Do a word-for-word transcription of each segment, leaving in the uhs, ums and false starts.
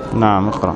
نعم اقرأ.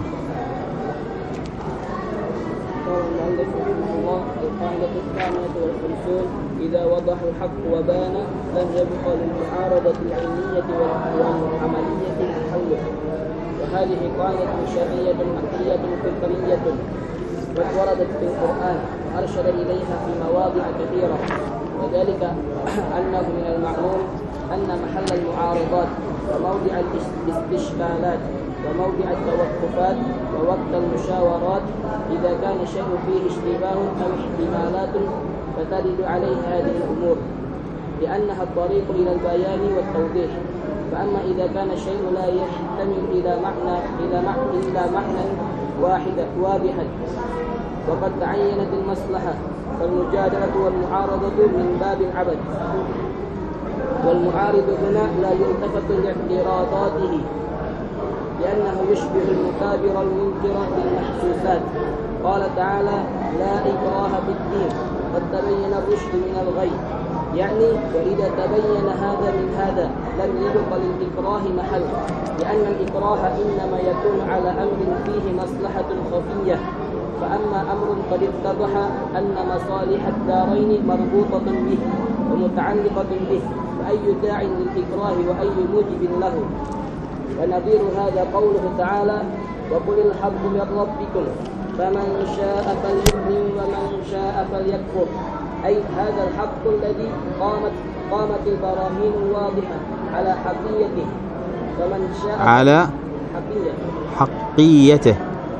قال المؤلف رحمه الله: القاعدة الثانية والخمسون: إذا وضح الحق وبان لم يبق للمعارضة العلمية والعملية محل. وهذه قاعدة شرعية عقلية فطرية قد وردت في القرآن وأرشد إليها في مواضع كثيرة، وذلك أنه من المعلوم أن محل المعارضات وموضع الاستشكالات وموضع التوقفات ووقت المشاورات إذا كان الشيء فيه اشتباه أو احتمالات فترد عليه هذه الأمور، لأنها الطريق إلى البيان والتوضيح. فأما إذا كان الشيء لا يحتمل إلى معنى إلى معنى إلى معنى واحد واضحا وقد تعينت المصلحة، فالمجادلة والمعارضة من باب العبث. والمعارض هنا لا يلتفت لاعتراضاته لأنه يشبه المكابر المنكر للمحسوسات. قال تعالى: لا إكراه في الدين قد تبين الرشد من الغي، يعني وإذا تبين هذا من هذا لم يبق للإكراه محل، لأن الإكراه إنما يكون على أمر فيه مصلحة خفية. فأما أمر قد اتضح أن مصالح الدارين مربوطة به ومتعلقة به فأي داع للإكراه وأي موجب له. ونظير هذا قوله تعالى: وقل الحق من ربكم فمن شاء فليؤمن ومن شاء فليكفر، أي هذا الحق الذي قامت قامت البراهين الواضحة على حقيته، فمن شاء على حقيته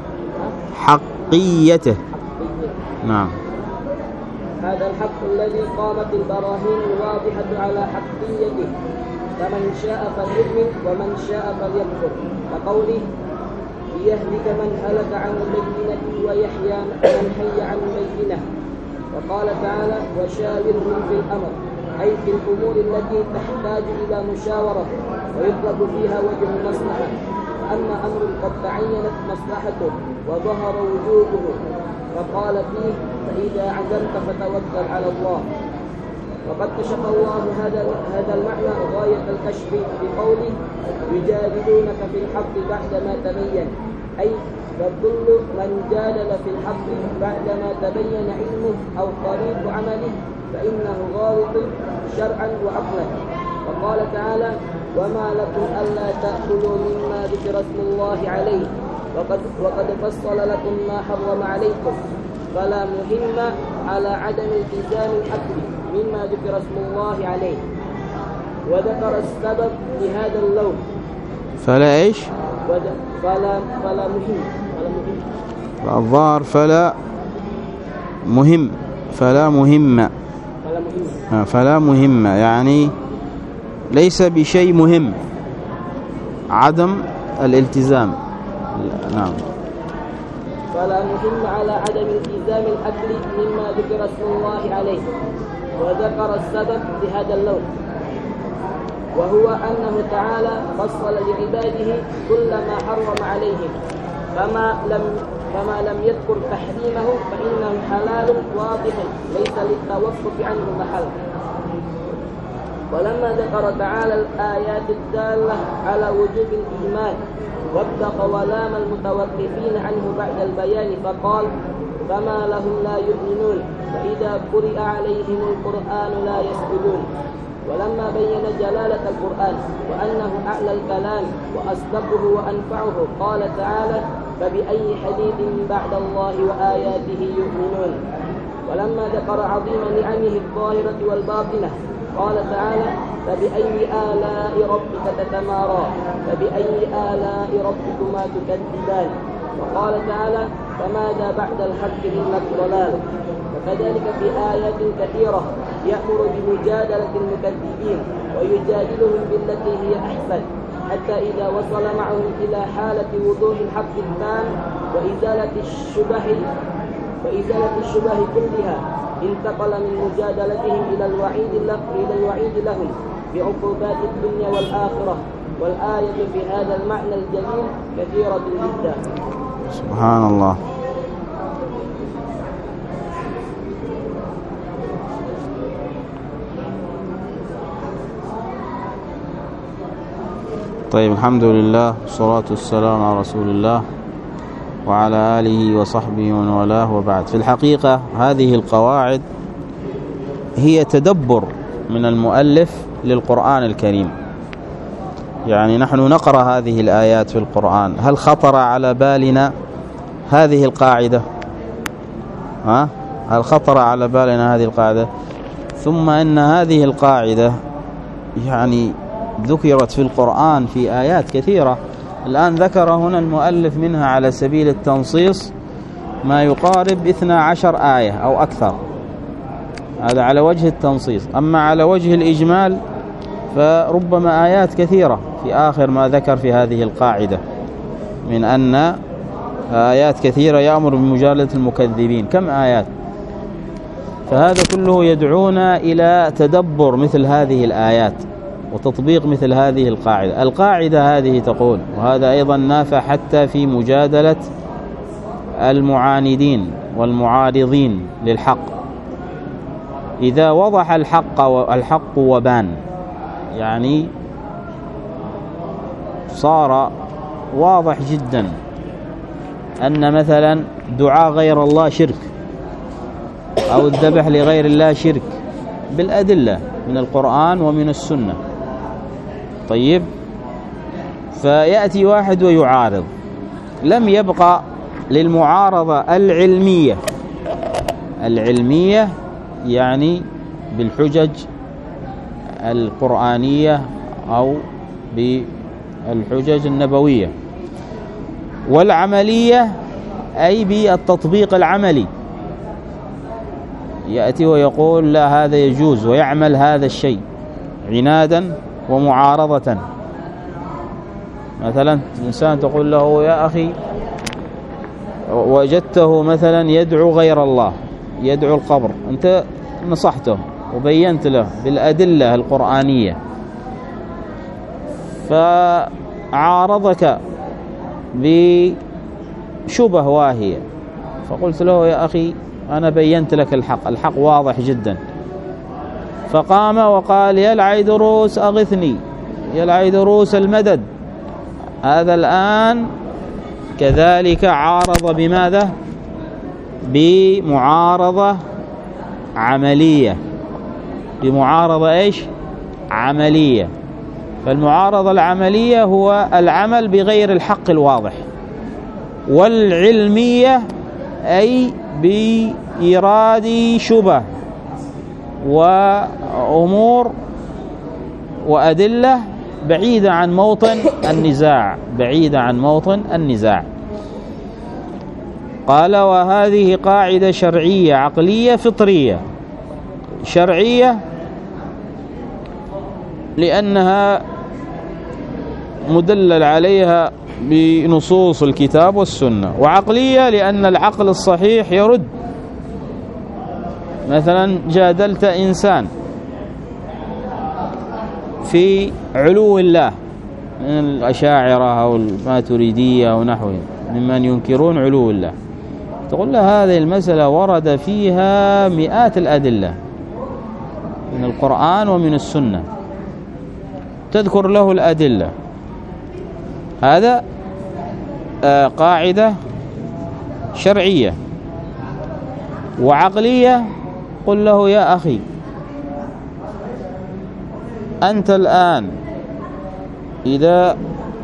حقيته نعم. هذا الحق الذي قامت البراهين الواضحة على حقيته، فمن شاء فليؤمن ومن شاء فليكفر. وقوله: ليهلك من هلك عن بينة ويحيى من حي عن بينة. وقال تعالى: وشاورهم في الأمر، أي في الأمور التي تحتاج إلى مشاورة ويطلب فيها وجه المصلحة. أما أمر قد تعينت مصلحته وظهر وجوبه فقال فيه: فإذا عزمت فتوكل على الله. وقد كشف الله هذا هذا المعنى غاية الكشف بقوله: يجادلونك في الحق بعدما تبين، أي فكل من جادل في الحق بعدما تبين علمه أو طريق عمله فإنه غالط شرعا وعقلا. وقال تعالى: وما لكم ألا تأكلوا مما ذكر اسم الله عليه وقد, وقد فصل لكم ما حرم عليكم، فلا مهم على عدم التزام الأكل مما ذكر اسم الله عليه. وذكر السبب لهذا اللون. فلا إيش؟ فلا فلا مهم فلا مهم الظاهر فلا مهم فلا مهم فلا مهم فلا مهم يعني ليس بشيء مهم، عدم الالتزام. نعم. فلا مهم على عدم التزام الأكل مما ذكر اسم الله عليه. وذكر السبب لهذا اللون، وهو أنه تعالى فصل لعباده كل ما حرم عليهم، فما لم فما لم يذكر تحريمه فإنه حلال واضح ليس للتوقف عنه محل. ولما ذكر تعالى الآيات الدالة على وجوب الإيمان وابتغى ولام المتوقفين عنه بعد البيان فقال: فما لهم لا يؤمنون فإذا قرئ عليهم القرآن لا يسجدون. ولما بين جلالة القرآن وأنه أعلى الكلام وأصدقه وأنفعه قال تعالى: فبأي حديث بعد الله وآياته يؤمنون. ولما ذكر عظيم نعمه الظاهرة والباطنة قال تعالى: فبأي آلاء ربك تتمارى فبأي آلاء ربكما تكذبان. وقال تعالى: فماذا بعد الحق إلا الضلال. وكذلك في آيات كثيرة يأمر بمجادلة المكذبين ويجادلهم بالتي هي أحسن، حتى إذا وصل معهم إلى حالة وضوح الحق التام وإزالة الشبه وإزالة الشبه كلها انتقل من مجادلتهم إلى الوعيد إلى الوعيد لهم بعقوبات الدنيا والآخرة. والآية في هذا المعنى الجليل كثيرة جدا. سبحان الله. طيب، الحمد لله والصلاة والسلام على رسول الله وعلى آله وصحبه ومن والاه، وبعد. في الحقيقة هذه القواعد هي تدبر من المؤلف للقرآن الكريم. يعني نحن نقرأ هذه الآيات في القرآن، هل خطر على بالنا هذه القاعدة؟ ها؟ هل خطر على بالنا هذه القاعدة؟ ثم إن هذه القاعدة يعني ذكرت في القرآن في آيات كثيرة. الآن ذكر هنا المؤلف منها على سبيل التنصيص ما يقارب اثنى عشر آية أو أكثر، هذا على وجه التنصيص. أما على وجه الإجمال فربما آيات كثيرة في آخر ما ذكر في هذه القاعدة، من أن آيات كثيرة يأمر بمجالدة المكذبين. كم آيات؟ فهذا كله يدعونا إلى تدبر مثل هذه الآيات وتطبيق مثل هذه القاعدة. القاعدة هذه تقول، وهذا أيضا نافع حتى في مجادلة المعاندين والمعارضين للحق، إذا وضح الحق والحق وبان، يعني صار واضح جدا أن مثلا دعاء غير الله شرك، أو الذبح لغير الله شرك، بالأدلة من القرآن ومن السنة. طيب، فيأتي واحد ويعارض، لم يبقى للمعارضة العلمية العلمية يعني بالحجج القرآنية أو بالحجج النبوية، والعملية أي بالتطبيق العملي، يأتي ويقول لا هذا يجوز ويعمل هذا الشيء عنادا ومعارضة. مثلا إنسان تقول له يا أخي وجدته مثلا يدعو غير الله، يدعو القبر، أنت نصحته وبينت له بالأدلة القرآنية، فعارضك بشبه واهية، فقلت له يا أخي أنا بينت لك الحق، الحق واضح جدا، فقام وقال يا العيدروس أغثني، يا العيدروس المدد. هذا الآن كذلك عارض بماذا؟ بمعارضة عملية، بمعارضة إيش؟ عملية. فالمعارضة العملية هو العمل بغير الحق الواضح، والعلمية أي بإيراد شبه وأمور وأدلة بعيدة عن موطن النزاع، بعيدة عن موطن النزاع. قال وهذه قاعدة شرعية عقلية فطرية. شرعية لأنها مدلل عليها بنصوص الكتاب والسنة، وعقلية لأن العقل الصحيح يرد. مثلا جادلت إنسان في علو الله من الأشاعرة أو الماتريدية أو نحوهم ممن ينكرون علو الله، تقول له هذه المسألة ورد فيها مئات الأدلة من القرآن ومن السنة، تذكر له الأدلة. هذا آه قاعدة شرعية. وعقلية، قل له يا أخي أنت الآن إذا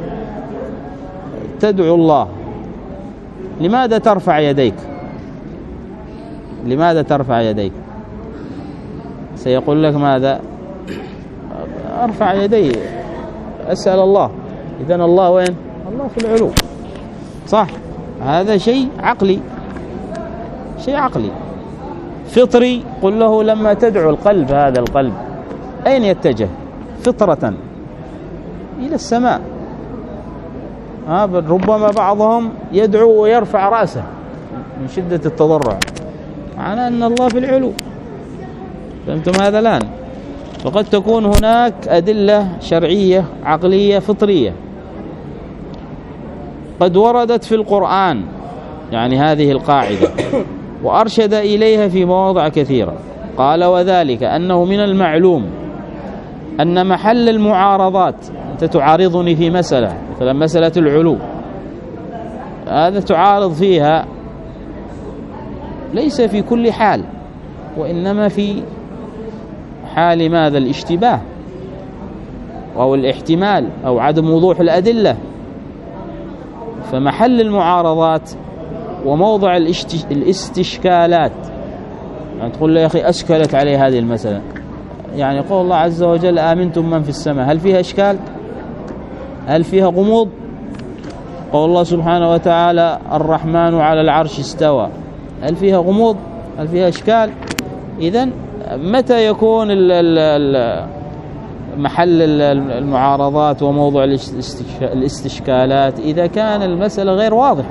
تدعو الله لماذا ترفع يديك؟ لماذا ترفع يديك؟ سيقول لك ماذا؟ أرفع يدي أسأل الله. إذن الله وين؟ الله في العلو، صح؟ هذا شيء عقلي، شيء عقلي. فطري، قل له لما تدعو القلب، هذا القلب أين يتجه؟ فطرة إلى السماء. ها ربما بعضهم يدعو ويرفع رأسه من شدة التضرع، معناه أن الله في العلو. فهمتم هذا الآن؟ فقد تكون هناك أدلة شرعية عقلية فطرية قد وردت في القرآن، يعني هذه القاعدة، وأرشد إليها في مواضع كثيرة. قال وذلك أنه من المعلوم أن محل المعارضات، أنت تعارضني في مسألة، مثلا مسألة العلو، هذا تعارض فيها ليس في كل حال، وإنما في حال ماذا؟ الاشتباه أو الاحتمال أو عدم وضوح الأدلة. فمحل المعارضات وموضع الاستشكالات، يعني تقول له يا أخي أشكلت علي هذه المسألة، يعني قول الله عز وجل آمنتم من في السماء، هل فيها إشكال؟ هل فيها غموض؟ قول الله سبحانه وتعالى الرحمن على العرش استوى، هل فيها غموض؟ هل فيها إشكال؟ إذن متى يكون محل المعارضات وموضع الاستشكالات؟ إذا كان المسألة غير واضحة،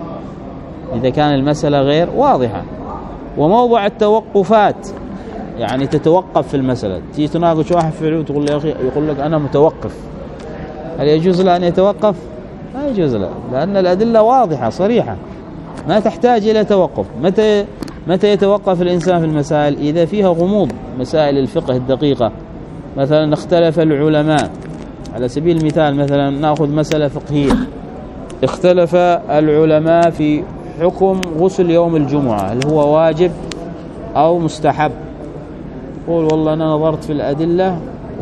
إذا كان المسألة غير واضحة. وموضع التوقفات، يعني تتوقف في المسألة، تيجي تناقش واحد في علو تقول له يا أخي، يقول لك أنا متوقف، هل يجوز له أن يتوقف؟ ما يجوز له، لأن الأدلة واضحة صريحة ما تحتاج إلى توقف. متى متى يتوقف الإنسان في المسائل؟ إذا فيها غموض، مسائل الفقه الدقيقة، مثلا اختلف العلماء، على سبيل المثال مثلا نأخذ مسألة فقهية، اختلف العلماء في حكم غسل يوم الجمعة، هل هو واجب أو مستحب؟ قول والله أنا نظرت في الأدلة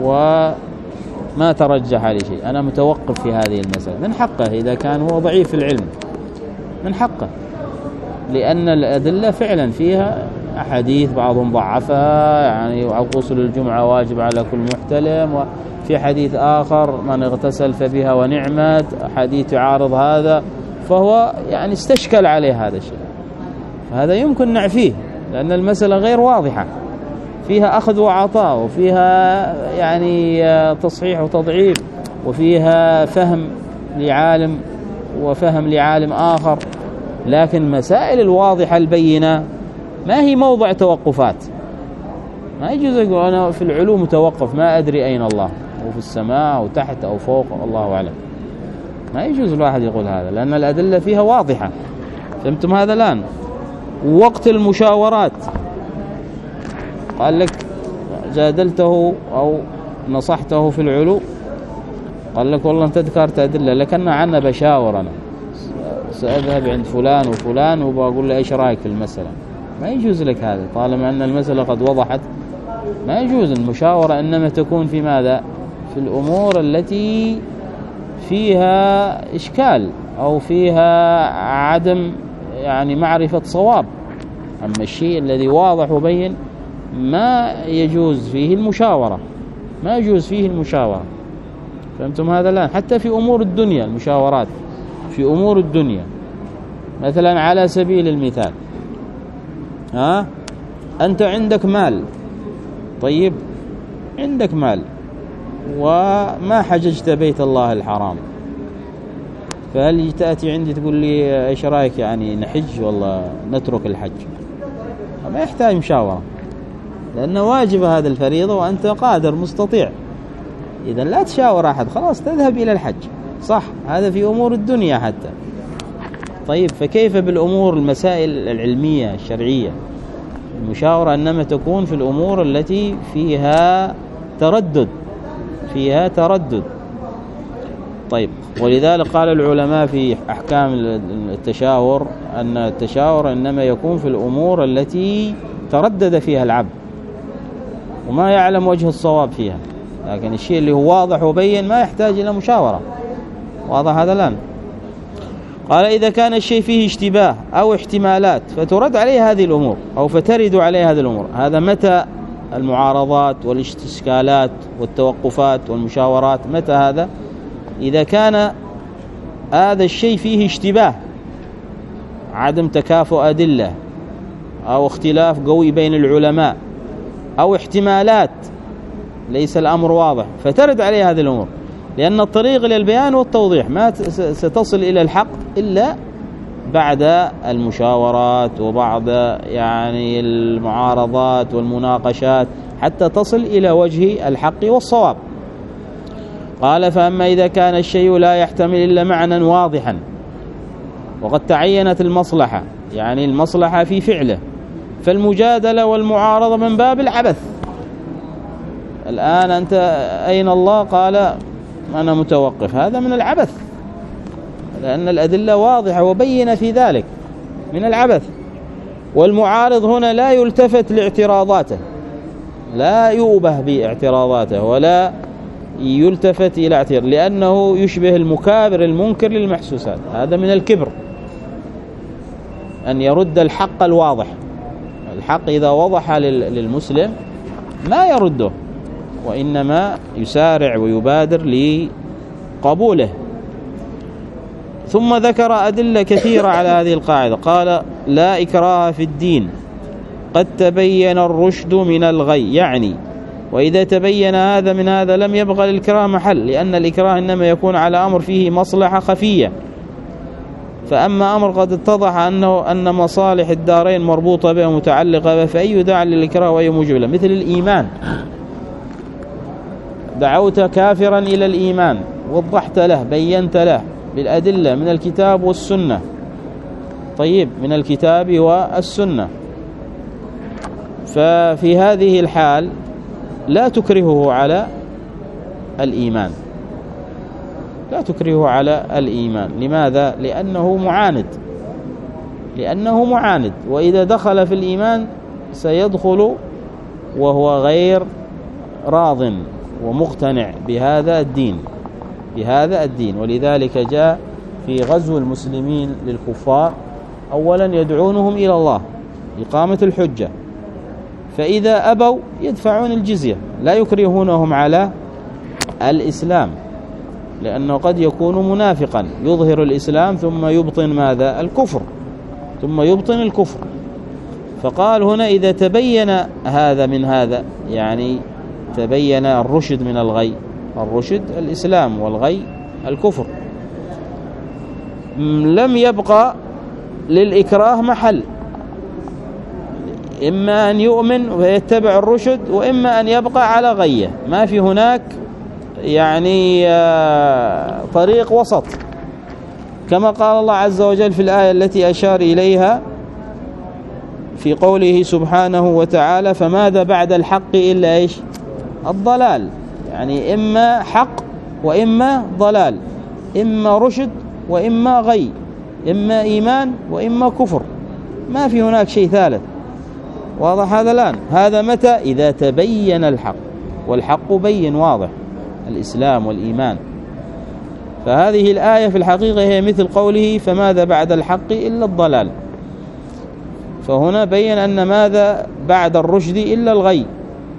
وما ترجح علي شيء، أنا متوقف في هذه المسألة. من حقه إذا كان هو ضعيف في العلم، من حقه، لأن الأدلة فعلا فيها أحاديث بعضهم ضعفها، يعني غسل الجمعة واجب على كل محتلم، وفي حديث آخر من اغتسل فبها ونعمت، حديث يعارض هذا، فهو يعني استشكل عليه هذا الشيء، فهذا يمكن نعفيه، لأن المسألة غير واضحة، فيها أخذ وعطاء، وفيها يعني تصحيح وتضعيف، وفيها فهم لعالم وفهم لعالم آخر. لكن مسائل الواضحة البينة ما هي موضع توقفات. ما يجوز يقول أنا في العلوم متوقف، ما أدري أين الله، وفي السماء أو تحت أو فوق، الله أعلم. ما يجوز الواحد يقول هذا، لأن الأدلة فيها واضحة. فهمتم هذا الآن؟ وقت المشاورات، قال لك جادلته أو نصحته في العلو، قال لك والله أنت ذكرت أدلة لكن عنا بشاور، أنا سأذهب عند فلان وفلان وبقول له إيش رأيك في المسألة. ما يجوز لك هذا طالما أن المسألة قد وضحت. ما يجوز المشاورة، إنما تكون في ماذا؟ في الأمور التي فيها إشكال أو فيها عدم يعني معرفة صواب. أما الشيء الذي واضح وبين ما يجوز فيه المشاورة، ما يجوز فيه المشاورة. فهمتم هذا الآن؟ حتى في أمور الدنيا المشاورات، في أمور الدنيا مثلا على سبيل المثال، ها أنت عندك مال، طيب عندك مال وما حججت بيت الله الحرام، فهل تأتي عندي تقول لي إيش رأيك يعني نحج والله نترك الحج؟ ما يحتاج مشاورة، لأنه واجب هذا الفريضة وأنت قادر مستطيع. إذا لا تشاور أحد، خلاص تذهب إلى الحج، صح؟ هذا في أمور الدنيا حتى. طيب فكيف بالأمور المسائل العلمية الشرعية؟ المشاورة إنما تكون في الأمور التي فيها تردد، فيها تردد. طيب ولذلك قال العلماء في أحكام التشاور أن التشاور إنما يكون في الأمور التي تردد فيها العبد وما يعلم وجه الصواب فيها، لكن الشيء اللي هو واضح وبين ما يحتاج إلى مشاورة. واضح هذا الآن؟ قال إذا كان الشيء فيه اشتباه أو احتمالات فترد عليه هذه الأمور أو فترد عليه هذه الأمور. هذا متى المعارضات والاستشكالات والتوقفات والمشاورات؟ متى هذا؟ إذا كان هذا الشيء فيه اشتباه، عدم تكافؤ أدلة أو اختلاف قوي بين العلماء أو احتمالات ليس الأمر واضح، فترد عليه هذه الأمور، لأن الطريق إلى البيان والتوضيح ما ستصل إلى الحق إلا بعد المشاورات وبعد يعني المعارضات والمناقشات حتى تصل إلى وجه الحق والصواب. قال فأما إذا كان الشيء لا يحتمل إلا معنى واضحا وقد تعينت المصلحة، يعني المصلحة في فعله، فالمجادلة والمعارضة من باب العبث. الآن أنت أين الله؟ قال أنا متوقف، هذا من العبث، لأن الأدلة واضحة وبينة في ذلك، من العبث. والمعارض هنا لا يلتفت لاعتراضاته، لا يؤبه باعتراضاته ولا يلتفت إلى اعتراض، لأنه يشبه المكابر المنكر للمحسوسات. هذا من الكبر، أن يرد الحق الواضح. الحق إذا وضح للمسلم ما يرده، وإنما يسارع ويبادر لقبوله. ثم ذكر أدلة كثيرة على هذه القاعدة، قال: لا إكراه في الدين قد تبين الرشد من الغي، يعني وإذا تبين هذا من هذا لم يبقى للإكراه محل، لأن الإكراه إنما يكون على أمر فيه مصلحة خفية. فأما أمر قد اتضح أنه أن مصالح الدارين مربوطة به ومتعلقة به، فأي داع للإكراه وأي موجب له؟ مثل الإيمان، دعوت كافرا إلى الإيمان، وضحت له، بينت له بالأدلة من الكتاب والسنة. طيب، من الكتاب والسنة، ففي هذه الحال لا تكرهه على الإيمان، لا تكرهه على الإيمان. لماذا؟ لأنه معاند، لأنه معاند، وإذا دخل في الإيمان سيدخل وهو غير راض ومقتنع بهذا الدين، بهذا الدين. ولذلك جاء في غزو المسلمين للكفار أولا يدعونهم إلى الله إقامة الحجة، فإذا أبوا يدفعون الجزية، لا يكرهونهم على الإسلام، لأنه قد يكون منافقا يظهر الإسلام ثم يبطن ماذا؟ الكفر، ثم يبطن الكفر. فقال هنا إذا تبين هذا من هذا، يعني تبين الرشد من الغي، الرشد الإسلام والغي الكفر، لم يبقى للإكراه محل، إما أن يؤمن ويتبع الرشد، وإما أن يبقى على غيه، ما في هناك يعني طريق وسط، كما قال الله عز وجل في الآية التي أشار إليها في قوله سبحانه وتعالى: فماذا بعد الحق إلا إيش؟ الضلال. يعني إما حق وإما ضلال، إما رشد وإما غي، إما إيمان وإما كفر، ما في هناك شيء ثالث. واضح هذا الآن؟ هذا متى؟ إذا تبين الحق، والحق بين واضح، الإسلام والإيمان. فهذه الآية في الحقيقة هي مثل قوله: فماذا بعد الحق إلا الضلال. فهنا بين أن ماذا بعد الرشد إلا الغي،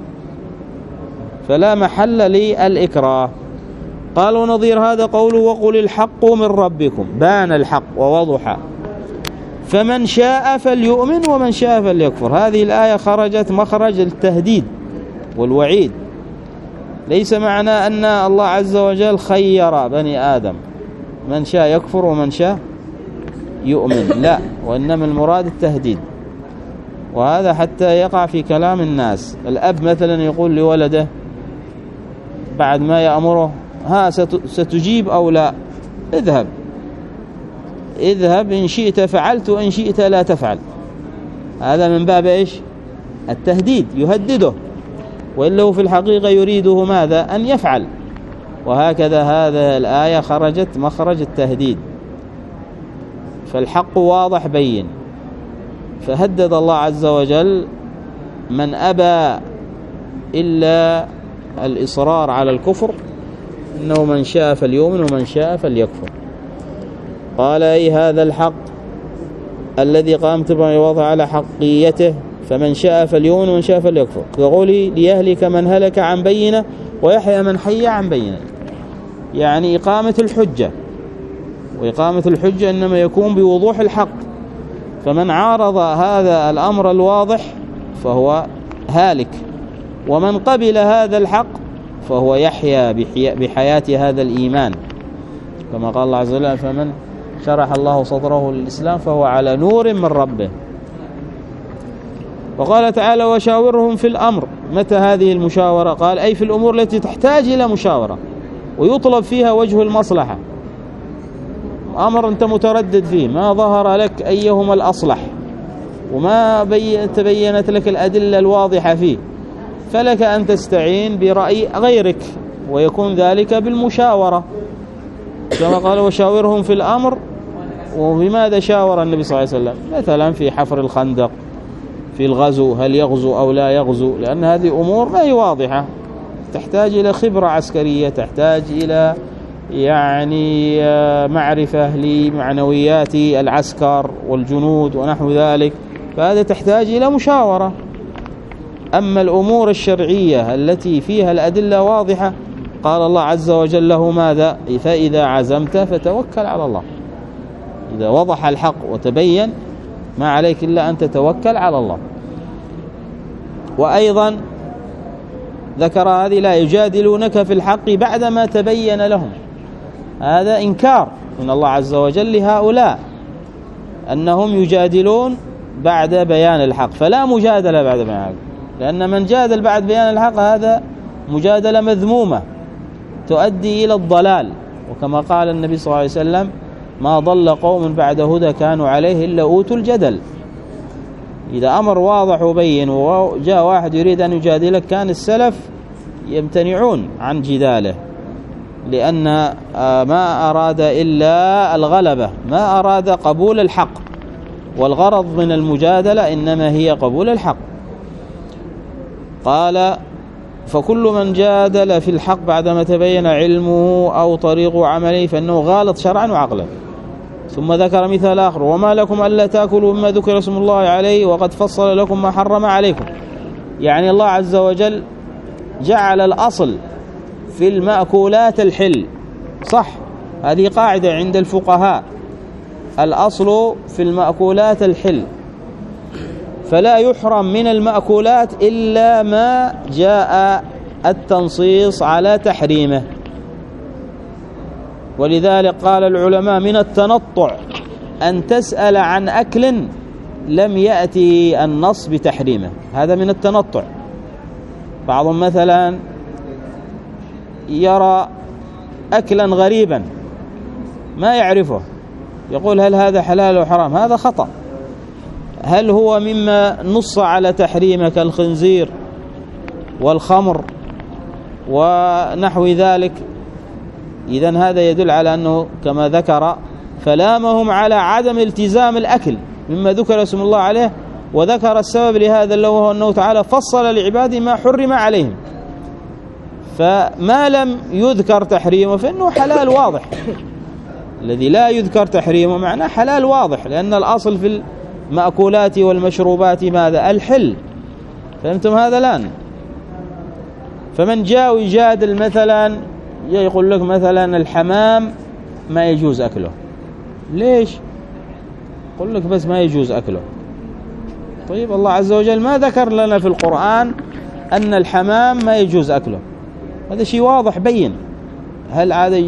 فلا محل للإكراه. قالوا نظير هذا قوله: وقل الحق من ربكم، بان الحق ووضح، فمن شاء فليؤمن ومن شاء فليكفر. هذه الآية خرجت مخرج التهديد والوعيد، ليس معنى أن الله عز وجل خير بني آدم، من شاء يكفر ومن شاء يؤمن، لا، وإنما المراد التهديد. وهذا حتى يقع في كلام الناس. الأب مثلا يقول لولده بعد ما يأمره: ها ستجيب أو لا؟ اذهب اذهب إن شئت فعلت وإن شئت لا تفعل. هذا من باب إيش؟ التهديد، يهدده، وإلا هو في الحقيقة يريده ماذا؟ أن يفعل. وهكذا هذا الآية خرجت مخرج التهديد، فالحق واضح بين، فهدد الله عز وجل من أبى إلا الإصرار على الكفر، إنه من شاء فليؤمن ومن شاء فليكفر. قال: أي هذا الحق الذي قامت بوضع على حقيته، فمن شاء فليؤمن ومن شاء فليكفر. يقول: ليهلك من هلك عن بينة ويحيى من حي عن بينة، يعني إقامة الحجة، وإقامة الحجة إنما يكون بوضوح الحق، فمن عارض هذا الأمر الواضح فهو هالك، ومن قبل هذا الحق فهو يحيى بحياة هذا الإيمان، كما قال الله عز وجل: فمن شرح الله صدره للإسلام فهو على نور من ربه. وقال تعالى: وشاورهم في الأمر. متى هذه المشاورة؟ قال: أي في الأمور التي تحتاج إلى مشاورة ويطلب فيها وجه المصلحة، أمر أنت متردد فيه، ما ظهر لك أيهما الأصلح، وما تبينت لك الأدلة الواضحة فيه، فلك أن تستعين برأي غيرك ويكون ذلك بالمشاورة كما قال وشاورهم في الأمر. وبماذا شاور النبي صلى الله عليه وسلم؟ مثلا في حفر الخندق، في الغزو، هل يغزو أو لا يغزو، لأن هذه أمور ما هي واضحة، تحتاج إلى خبرة عسكرية، تحتاج إلى يعني معرفة لمعنويات العسكر والجنود ونحو ذلك، فهذا تحتاج إلى مشاورة. أما الأمور الشرعية التي فيها الأدلة واضحة قال الله عز وجل له ماذا؟ فإذا عزمت فتوكل على الله. إذا وضح الحق وتبين ما عليك إلا أن تتوكل على الله. وأيضا ذكر هذه لا يجادلونك في الحق بعدما تبين لهم، هذا إنكار من الله عز وجل لهؤلاء أنهم يجادلون بعد بيان الحق، فلا مجادلة بعد بيان الحق، لأن من جادل بعد بيان الحق هذا مجادلة مذمومة تؤدي إلى الضلال. وكما قال النبي صلى الله عليه وسلم ما ضل قوم بعد هدى كانوا عليه إلا أوتوا الجدل. إذا أمر واضح وبين وجاء واحد يريد أن يجادلك كان السلف يمتنعون عن جداله، لأن ما أراد إلا الغلبة، ما أراد قبول الحق، والغرض من المجادلة إنما هي قبول الحق. قال فكل من جادل في الحق بعدما تبين علمه أو طريق عمله فإنه غالط شرعا وعقلا. ثم ذكر مثال آخر وما لكم ألا تأكلوا مما ذكر اسم الله عليه وقد فصل لكم ما حرم عليكم. يعني الله عز وجل جعل الأصل في المأكولات الحل، صح، هذه قاعدة عند الفقهاء، الأصل في المأكولات الحل، فلا يحرم من المأكولات إلا ما جاء التنصيص على تحريمه. ولذلك قال العلماء من التنطع أن تسأل عن أكل لم يأتي النص بتحريمه، هذا من التنطع. بعضهم مثلا يرى أكلا غريبا ما يعرفه يقول هل هذا حلال أو حرام، هذا خطأ. هل هو مما نص على تحريمه كالخنزير والخمر ونحو ذلك؟ إذن هذا يدل على أنه كما ذكر فلامهم على عدم التزام الأكل مما ذكر اسم الله عليه، وذكر السبب لهذا اللي هو أنه تعالى فصل لعباده ما حرم عليهم، فما لم يذكر تحريمه فإنه حلال واضح. الذي لا يذكر تحريمه معناه حلال واضح، لأن الأصل في المأكولات والمشروبات ماذا؟ الحل. فهمتم هذا الآن؟ فمن جاء يجادل مثلا يقول لك مثلا الحمام ما يجوز أكله، ليش؟ يقول لك بس ما يجوز أكله. طيب الله عز وجل ما ذكر لنا في القرآن أن الحمام ما يجوز أكله، هذا شيء واضح بين. هل هذا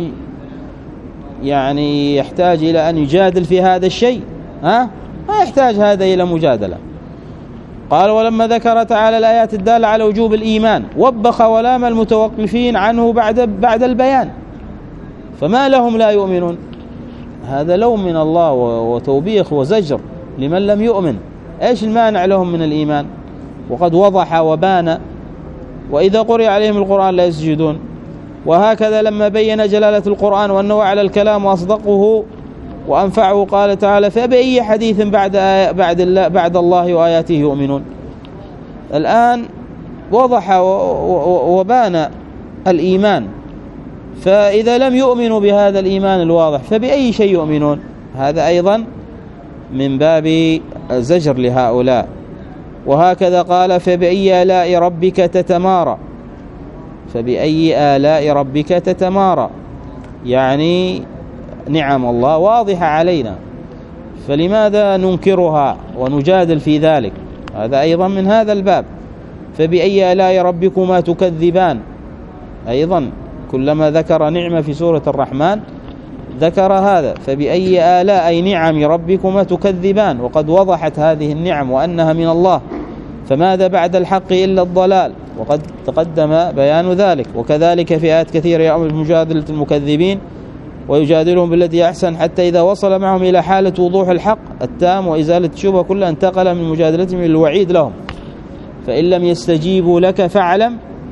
يعني يحتاج إلى أن يجادل في هذا الشيء؟ ها؟ ما يحتاج هذا إلى مجادلة. قال ولما ذكر تعالى الآيات الدالة على وجوب الإيمان وبخ ولام المتوقفين عنه بعد بعد البيان، فما لهم لا يؤمنون؟ هذا لوم من الله وتوبيخ وزجر لمن لم يؤمن. ايش المانع لهم من الإيمان وقد وضح وبان؟ وإذا قرئ عليهم القرآن لا يسجدون. وهكذا لما بين جلالة القرآن وأنه على الكلام وأصدقه وأنفعه قال تعالى فبأي حديث بعد بعد الله بعد الله وآياته يؤمنون. الآن وضح وبان الإيمان، فإذا لم يؤمنوا بهذا الإيمان الواضح فبأي شيء يؤمنون؟ هذا أيضا من باب زجر لهؤلاء. وهكذا قال فبأي آلاء ربك تتمارى، فبأي آلاء ربك تتمارى، يعني نعم الله واضحة علينا، فلماذا ننكرها ونجادل في ذلك؟ هذا أيضا من هذا الباب. فبأي آلاء ربكما تكذبان، أيضا كلما ذكر نعمة في سورة الرحمن ذكر هذا، فبأي آلاء أي نعم ربكما تكذبان، وقد وضحت هذه النعم وأنها من الله، فماذا بعد الحق إلا الضلال، وقد تقدم بيان ذلك. وكذلك في آيات كثيرة يأمر بمجادلة المكذبين ويجادلهم بالتي أحسن حتى إذا وصل معهم إلى حالة وضوح الحق التام وإزالة الشبهة كلها انتقل من مجادلتهم إلى الوعيد لهم. فإن لم يستجيبوا لك فاعلم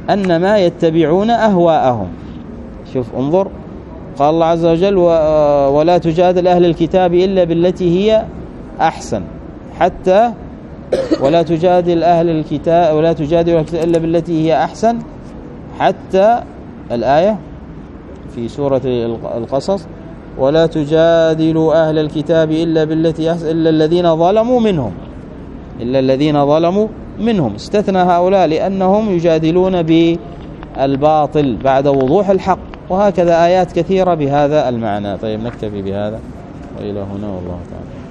أنما يتبعون أهواءهم. شوف انظر، قال الله عز وجل ولا تجادل أهل الكتاب إلا بالتي هي أحسن، حتى ولا تجادل أهل الكتاب ولا تجادل إلا بالتي هي أحسن حتى الآية في سورة القصص ولا تجادلوا أهل الكتاب إلا بالتي أحسن إلا الذين ظلموا منهم إلا الذين ظلموا منهم. استثنى هؤلاء لأنهم يجادلون بالباطل بعد وضوح الحق، وهكذا آيات كثيرة بهذا المعنى. طيب نكتفي بهذا وإلى هنا والله تعالى.